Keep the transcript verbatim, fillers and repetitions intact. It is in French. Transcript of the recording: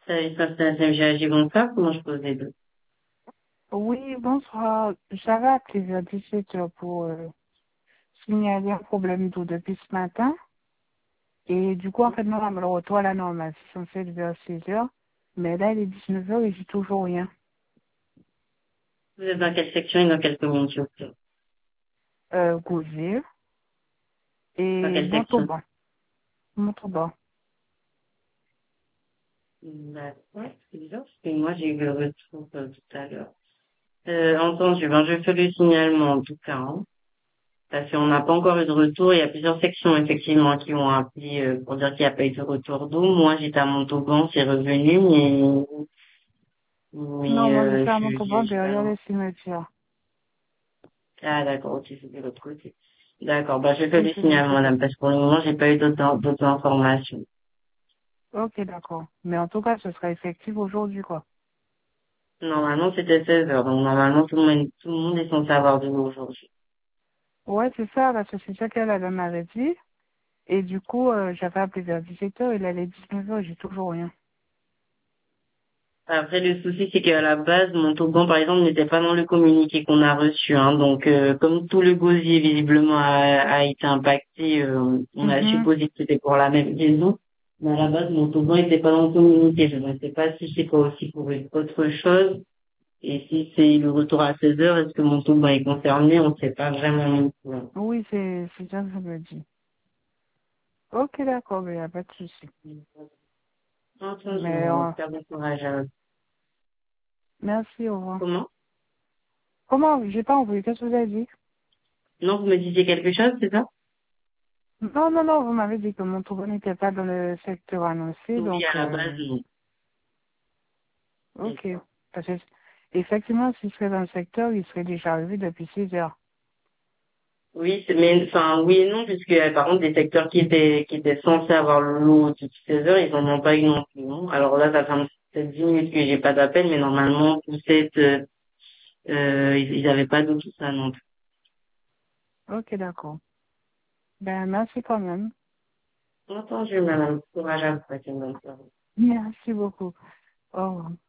Salut, ça, c'est j'ai agi bonsoir. Comment je pose les deux? Oui, bonsoir. J'avais appelé vers dix-sept heures pour euh, signaler un problème d'eau depuis ce matin. Et du coup, en fait, non, le retour à la normale, c'est censé être vers seize heures. Mais là, il est dix-neuf heures et j'ai toujours rien. Vous êtes dans quelle section et dans quelle commune, s'il vous plaît? Euh, Gauzier Dans et quelle section? Montauban. Montauban. D'accord, c'est bizarre, parce que moi, j'ai eu le retour euh, tout à l'heure. Euh, entendu, ben, je fais le signalement, en tout cas, hein, parce qu'on n'a pas encore eu de retour. Il y a plusieurs sections, effectivement, qui ont appelé euh, pour dire qu'il n'y a pas eu de retour d'eau. Moi, j'étais à Montauban, c'est revenu, mais, Non, mais moi, euh, j'étais à je Montauban j'ai j'ai pas... derrière le cimetière. Ah, d'accord, ok, c'est de l'autre côté. D'accord, ben, je fais Oui, le c'est de l'autre signalement, côté. madame, parce que pour le moment, j'ai pas eu d'autres d'autres informations. Ok, d'accord. Mais en tout cas, ce sera effectif aujourd'hui, quoi. Normalement, c'était seize heures, donc normalement, tout le monde, tout le monde est censé avoir de l'eau aujourd'hui. Ouais, c'est ça, parce que c'est ça qu'elle elle m'avait dit. Et du coup, euh, j'avais appelé vers dix-sept heures, il allait dix-neuf heures et j'ai toujours rien. Après, le souci, c'est qu'à la base, mon toboggan, par exemple, n'était pas dans le communiqué qu'on a reçu, hein. Donc, euh, comme tout le gosier, visiblement, a, a été impacté, euh, on a Mhm. supposé que c'était pour la même raison. Mais à la base, mon toboggan n'était pas dans le communiqué. Je ne sais pas si c'est pas aussi pour une autre chose. Et si c'est le retour à seize heures, est-ce que mon toboggan est concerné? On ne sait pas vraiment non plus, hein. Oui, c'est c'est ça que ça me dit. Ok, d'accord, il n'y a pas de souci. Entendu, Mais mon euh, père, bon courage à eux. merci, au revoir. Comment? Comment? J'ai pas envoyé, qu'est-ce que vous avez dit? Non, vous me disiez quelque chose, c'est ça? Non, non, non, vous m'avez dit que mon tour n'était pas dans le secteur annoncé, Oui, donc à la base, euh, non. C'est ok. ça. Parce que effectivement, s'il serait dans le secteur, il serait déjà arrivé depuis six heures. Oui, c'est- mais enfin oui et non, puisque euh, par contre des secteurs qui étaient qui étaient censés avoir l'eau depuis seize heures, ils en ont pas eu non plus, non. Alors là, ça fait un- peut-être dix minutes que j'ai pas d'appel, mais normalement, tout cette euh, euh, ils, ils avaient pas d'eau, tout ça non plus. Ok, d'accord. Ben, merci quand même. Entendu, madame. Courage à vous, passez une bonne soirée. Merci beaucoup. Au revoir.